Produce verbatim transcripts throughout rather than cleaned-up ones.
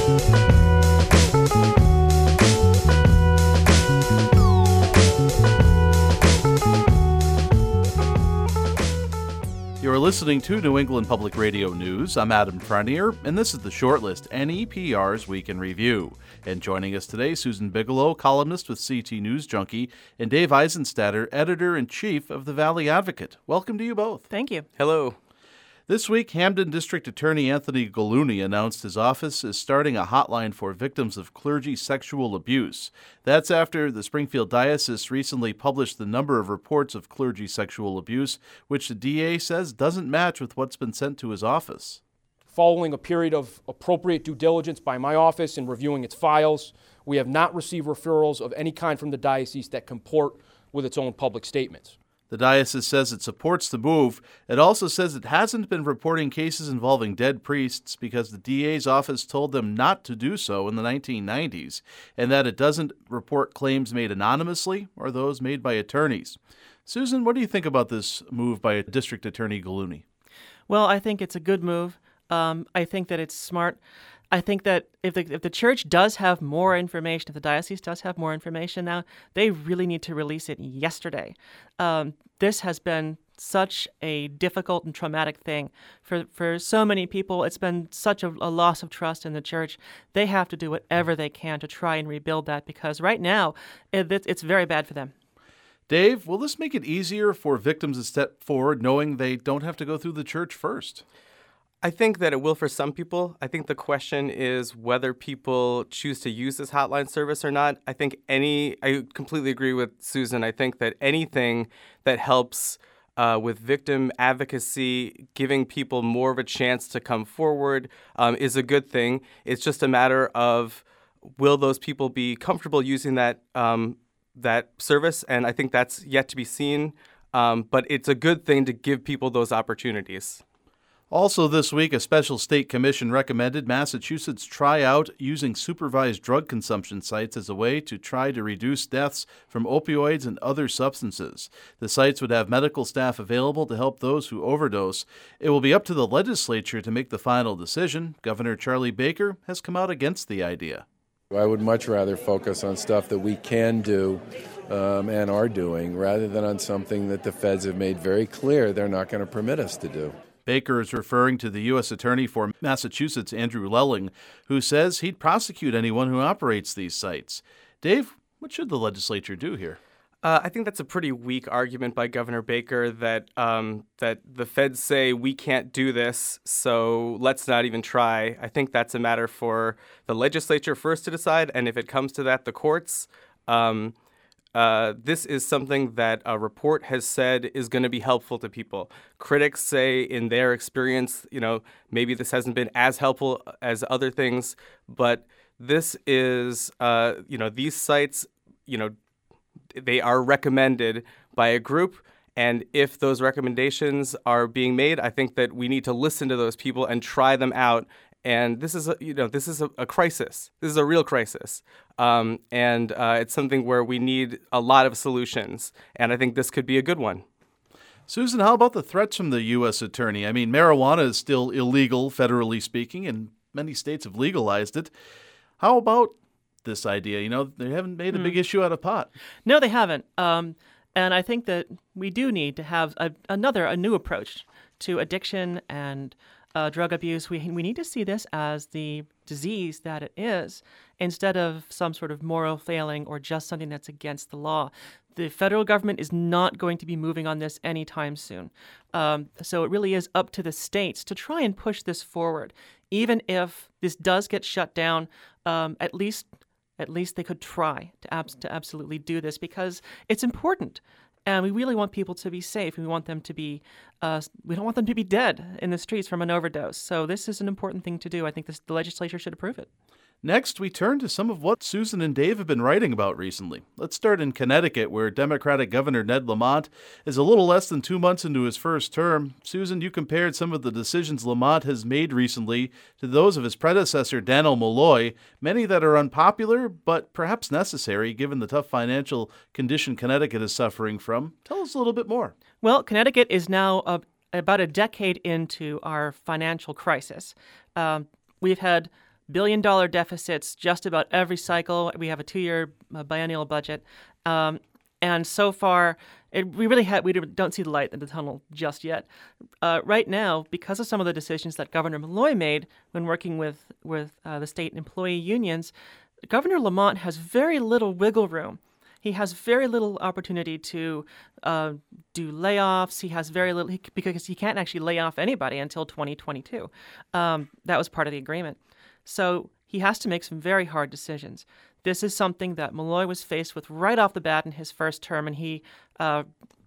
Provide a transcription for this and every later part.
You're listening to New England Public Radio News. I'm Adam Frenier, and this is the Shortlist, N E P R's Week in Review. And joining us today, Susan Bigelow, columnist with C T News Junkie, and Dave Eisenstatter, editor-in-chief of the Valley Advocate. Welcome to you both. Thank you. Hello. This week, Hamden District Attorney Anthony Gallooni announced his office is starting a hotline for victims of clergy sexual abuse. That's after the Springfield Diocese recently published the number of reports of clergy sexual abuse, which the D A says doesn't match with what's been sent to his office. Following a period of appropriate due diligence by my office in reviewing its files, we have not received referrals of any kind from the diocese that comport with its own public statements. The diocese says it supports the move. It also says it hasn't been reporting cases involving dead priests because the D A's office told them not to do so in the nineteen nineties, and that it doesn't report claims made anonymously or those made by attorneys. Susan, what do you think about this move by District Attorney Gallooni? Well, I think it's a good move. Um, I think that it's smart. I think that if the, if the church does have more information, if the diocese does have more information now, they really need to release it yesterday. Um, this has been such a difficult and traumatic thing for, for so many people. It's been such a, a loss of trust in the church. They have to do whatever they can to try and rebuild that because right now it, it's very bad for them. Dave, will this make it easier for victims to step forward knowing they don't have to go through the church first? I think that it will for some people. I think the question is whether people choose to use this hotline service or not. I think any, I completely agree with Susan. I think that anything that helps uh, with victim advocacy, giving people more of a chance to come forward um, is a good thing. It's just a matter of will those people be comfortable using that um, that service? And I think that's yet to be seen. Um, but it's a good thing to give people those opportunities. Also this week, a special state commission recommended Massachusetts try out using supervised drug consumption sites as a way to try to reduce deaths from opioids and other substances. The sites would have medical staff available to help those who overdose. It will be up to the legislature to make the final decision. Governor Charlie Baker has come out against the idea. I would much rather focus on stuff that we can do um, and are doing rather than on something that the feds have made very clear they're not going to permit us to do. Baker is referring to the U S Attorney for Massachusetts, Andrew Lelling, who says he'd prosecute anyone who operates these sites. Dave, what should the legislature do here? Uh, I think that's a pretty weak argument by Governor Baker that um, that the feds say we can't do this, so let's not even try. I think that's a matter for the legislature first to decide, and if it comes to that, the courts. Um, Uh, this is something that a report has said is going to be helpful to people. Critics say in their experience, you know, maybe this hasn't been as helpful as other things, but this is, uh, you know, these sites, you know, they are recommended by a group. And if those recommendations are being made, I think that we need to listen to those people and try them out. And this is, a, you know, this is a, a crisis. This is a real crisis, um, and uh, it's something where we need a lot of solutions. And I think this could be a good one. Susan, how about the threats from the U S Attorney? I mean, marijuana is still illegal, federally speaking, and many states have legalized it. How about this idea? You know, they haven't made a big mm. issue out of pot. No, they haven't. Um, and I think that we do need to have a, another, a new approach to addiction and Uh, drug abuse. We we need to see this as the disease that it is instead of some sort of moral failing or just something that's against the law. The federal government is not going to be moving on this anytime soon. Um, so it really is up to the states to try and push this forward. Even if this does get shut down, um, at least at least they could try to, abs- to absolutely do this because it's important. And we really want people to be safe. We want them to be, uh, we don't want them to be dead in the streets from an overdose. So this is an important thing to do. I think this, the legislature should approve it. Next, we turn to some of what Susan and Dave have been writing about recently. Let's start in Connecticut, where Democratic Governor Ned Lamont is a little less than two months into his first term. Susan, you compared some of the decisions Lamont has made recently to those of his predecessor, Dannel Malloy, many that are unpopular, but perhaps necessary given the tough financial condition Connecticut is suffering from. Tell us a little bit more. Well, Connecticut is now uh, about a decade into our financial crisis. Um, we've had billion dollar deficits just about every cycle. We have a two-year uh, biennial budget. Um, and so far, it, we really ha- we don't see the light in the tunnel just yet. Uh, right now, because of some of the decisions that Governor Malloy made when working with, with uh, the state employee unions, Governor Lamont has very little wiggle room. He has very little opportunity to uh, do layoffs. He has very little, he, because he can't actually lay off anybody until twenty twenty-two. Um, that was part of the agreement. So he has to make some very hard decisions. This is something that Malloy was faced with right off the bat in his first term, and he uh,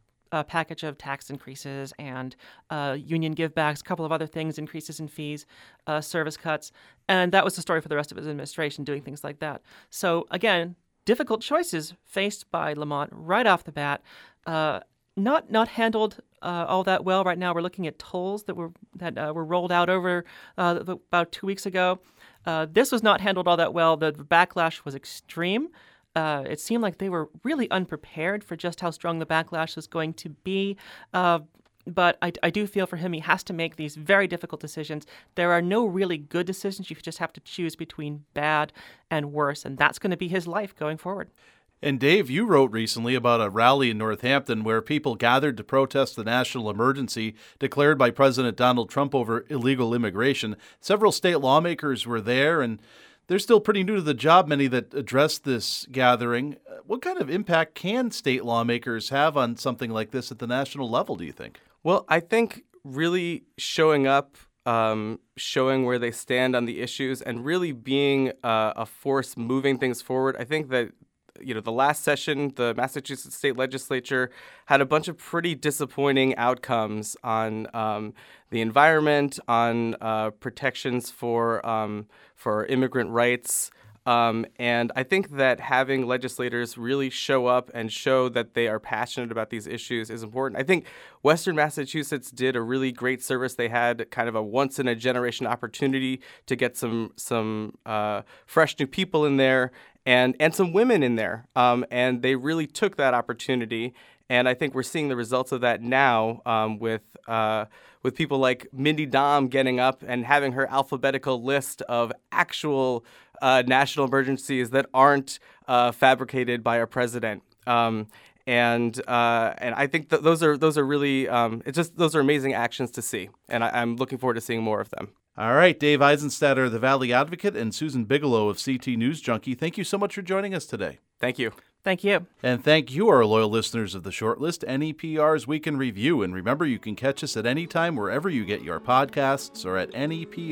a package of tax increases and uh, union givebacks, a couple of other things, increases in fees, uh, service cuts, and that was the story for the rest of his administration, doing things like that. So again, difficult choices faced by Lamont right off the bat, uh, not not handled uh, all that well. Right now, we're looking at tolls that were that uh, were rolled out over uh, about two weeks ago. Uh, this was not handled all that well. The backlash was extreme. Uh, it seemed like they were really unprepared for just how strong the backlash was going to be. Uh, But I, I do feel for him, he has to make these very difficult decisions. There are no really good decisions. You just have to choose between bad and worse, and that's going to be his life going forward. And Dave, you wrote recently about a rally in Northampton where people gathered to protest the national emergency declared by President Donald Trump over illegal immigration. Several state lawmakers were there, and they're still pretty new to the job, many that addressed this gathering. What kind of impact can state lawmakers have on something like this at the national level, do you think? Well, I think really showing up, um, showing where they stand on the issues, and really being uh, a force moving things forward. I think that, you know, the last session, the Massachusetts State Legislature had a bunch of pretty disappointing outcomes on um, the environment, on uh, protections for um, for immigrant rights. Um, and I think that having legislators really show up and show that they are passionate about these issues is important. I think Western Massachusetts did a really great service. They had kind of a once-in-a-generation opportunity to get some some uh, fresh new people in there and, and some women in there. Um, and they really took that opportunity. And I think we're seeing the results of that now um, with uh, with people like Mindy Dahm getting up and having her alphabetical list of actual uh, national emergencies that aren't uh, fabricated by our president. Um, and uh, and I think that those are those are really um, it's just those are amazing actions to see, and I, I'm looking forward to seeing more of them. All right, Dave Eisenstatter of the Valley Advocate and Susan Bigelow of C T News Junkie, thank you so much for joining us today. Thank you. Thank you. And thank you, our loyal listeners of The Shortlist, N E P R's Week in Review. And remember, you can catch us at any time wherever you get your podcasts or at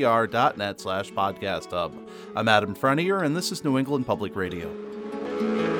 nepr.net slash podcast hub. I'm Adam Frenier, and this is New England Public Radio.